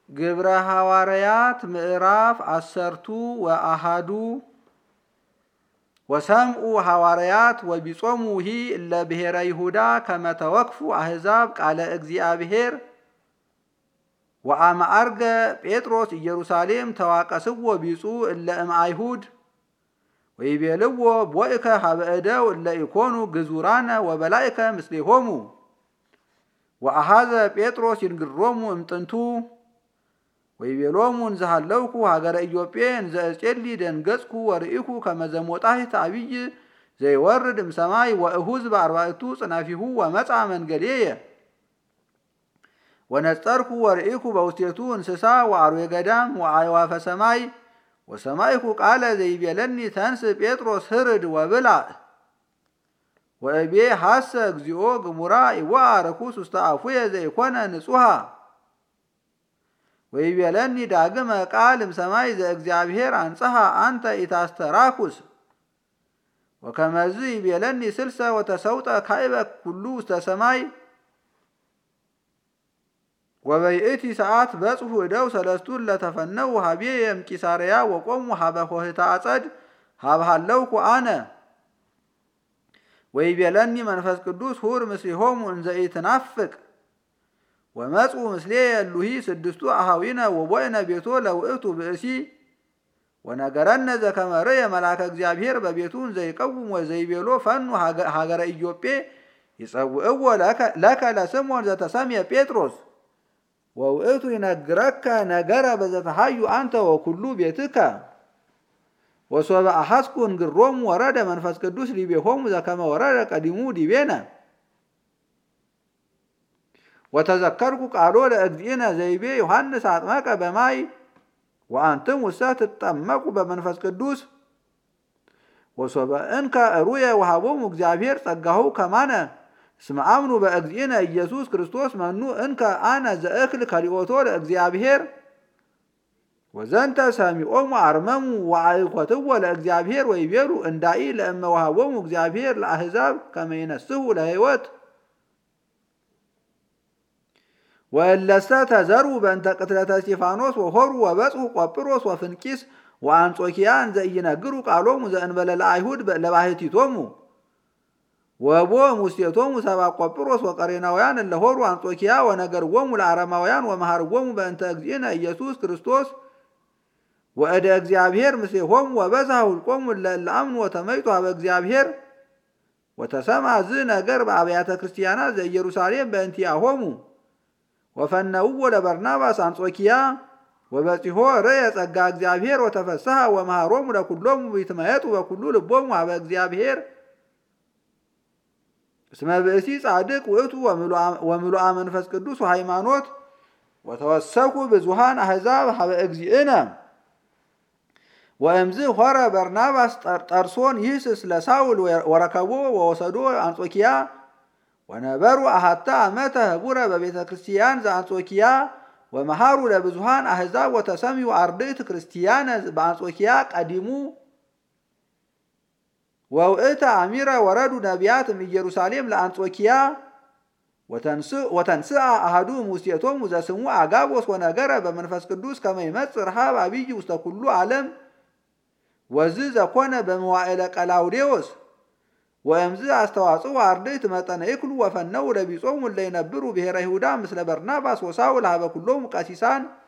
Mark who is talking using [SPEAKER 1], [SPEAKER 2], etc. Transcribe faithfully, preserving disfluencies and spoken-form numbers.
[SPEAKER 1] ግብረ ሐዋርያት ምዕራፍ አሰርቱ ወአሃዱ ወሰምኡ ሐዋርያት ወቢጾሙሂ ለብሔረ ይሁዳ ከመ ተወክፉ አሕዛብ ቃለ እግዚአብሔር ወአመአርገ ጴጥሮስ ኢየሩሳሌም ተዋቀስዎ ቢጹ እለ እምአይሁድ ወይቤልዎ ቦእከ ሀበ እደው እለ ኢኮኑ ግዙራነ ወበላእከ ምስሌሆሙ ወአሃዘ ጴጥሮስ ይንግሮሙ እምጥንቱ ወይቤሎሙ እንዘሃለውኩ ሀገረ ኢዮጴ እንዘ እጼሊ ደንገጽኩ ወርኢኩ ከመ ዘሞጣሂት አብይ ዘይወርድ እምሰማይ ወእሁዝ በአርባዕቱ ጽናፊሁ ወመጻ መንገሌየ ወነጸርኩ ወርኢኩ በውስቴቱ እንስሳ ወአርዌ ገዳም ወአዕዋፈ ሰማይ ወሰማይኩ ቃለ ዘይቤለኒ ተንስ ጴጥሮስ ህርድ ወብላዕ ወእቤ ሐሰ እግዚኦ ግሙራ ኢወአ ርኩስ ውስተ አፉየ ዘይኮነ ንጹሃ ወይቤለኒ ዳግመ ቃል እምሰማይ ዘእግዚአብሔር አንጽሐ አንተ ኢታስተራኩስ ወከመዝ ይቤለኒ ስልሰ ወተሰውጠ ካዕበ ኩሉ ውስተ ሰማይ ወበይእቲ ሰዓት በጽሑ እደው ሰለስቱን ለተፈነው ሀቤየ እምቂሳርያ ወቆሙ ሀበ ሆህታ አጸድ ሀብሃለውኩ አነ ወይቤለኒ መንፈስ ቅዱስ ሁር ምስሊሆሙ እንዘ ኢትናፍቅ ወመጹ ምስሌየ እሉሂ ስድስቱ አሃዊነ ወቦእነ ቤቶ ለውእቱ ብእሲ ወነገረነ ዘከመ ርእየ መልአከ እግዚአብሔር በቤቱ እንዘ ይቀውም ወዘይቤሎ ፈኑ ሀገረ ኢዮጴ ይጸውዕዎ ለከ ለስምዖን ዘተሰምየ ጴጥሮስ ወውእቱ ይነግረከ ነገረ በዘተሃዩ አንተ ወኩሉ ቤትከ ወሶበ አሐስኩ እንግሮሙ ወረደ መንፈስ ቅዱስ ዲቤሆሙ ዘከመ ወረደ ቀዲሙ ዲቤነ ወተዘከርኩ ቃሎ ለእግዚእነ ዘይቤ ዮሐንስ አጥመቀ በማይ ወአንትም ውሰ ትጠመቁ በመንፈስ ቅዱስ ወሶበ እንከ እሩየ ወሃቦሙ እግዚአብሔር ጸጋሁ ከማነ እስመ አምኑ በእግዚእነ ኢየሱስ ክርስቶስ መኑ እንከ አነ ዘእክል ከሊኦቶ ለእግዚአብሔር ወዘንተ ሰሚዖሙ አርመሙ ወአይኮትዎ ለእግዚአብሔር ወይቤሉ እንዳኢ ለእመ ወሃቦሙ እግዚአብሔር ለአሕዛብ ከመ ይነስሑ ለሕይወት ወእለሰ ተዘሩ በእንተ ቅትለተ እስጢፋኖስ ወሆሩ ወበጽሑ ቆጵሮስ ወፍንቂስ ወአንጾኪያ እንዘ ኢይነግሩ ቃሎሙ ዘእንበለ ለአይሁድ ለባሕቲቶሙ ወቦ ሙስቴቶሙ ሰብአ ቆጵሮስ ወቀሬናውያን እለ ሆሩ አንጾኪያ ወነገርዎሙ ለአረማውያን ወመሃርዎሙ በእንተ እግዚእነ ኢየሱስ ክርስቶስ ወእደ እግዚአብሔር ምስሌሆሙ ወበጽሐ ሁልቆሙ እለ አምኑ ወተመይጡ ሀበ እግዚአብሔር ወተሰምዐ ዝ ነገር በአብያተ ክርስቲያናት ዘኢየሩሳሌም በእንቲአሆሙ ወፈነውዎ ለበርናባስ አንጾኪያ ወበጺሖ ርእየ ጸጋ እግዚአብሔር ወተፈስሐ ወመሃሮሙ ለኩሎሙ ይትመየጡ በኩሉ ልቦሙ ሀበ እግዚአብሔር እስመ ብእሲ ጻድቅ ውእቱ ወምሉአ መንፈስ ቅዱስ ወሃይማኖት ወተወሰኩ ብዙሃን አሕዛብ ሀበ እግዚእነ ወእምዝ ሆረ በርናባስ ጠርሶን ይህስስ ለሳውል ወረከቦ ወወሰዶ አንጾኪያ ወነበሩ አሃታ ዓመተ ህቡረ በቤተ ክርስቲያን ዘአንጾኪያ ወመሃሩ ለብዙሃን አሕዛብ ወተሰሚዩ አርድእት ክርስቲያነ በአንጾኪያ ቀዲሙ ወውእተ አሚረ ወረዱ ነቢያት እምኢየሩሳሌም ለአንጾኪያ ወተንስአ አሐዱ እሙስቴቶሙ ዘስሙ አጋቦስ ወነገረ በመንፈስ ቅዱስ ከመ ይመጽእ ረሃብ አብይ ውስተ ኩሉ ዓለም ወዝ ዘኮነ በመዋዕለ ቀላውዴዎስ ወእምዝ አስተዋጽኦ አርድእት መጠነ ይክሉ ወፈነው ለቢጾሙ እለ ይነብሩ ብሔረ ይሁዳ ምስለ በርናባስ ወሳውል ሀበ ኩሎሙ ቀሲሳን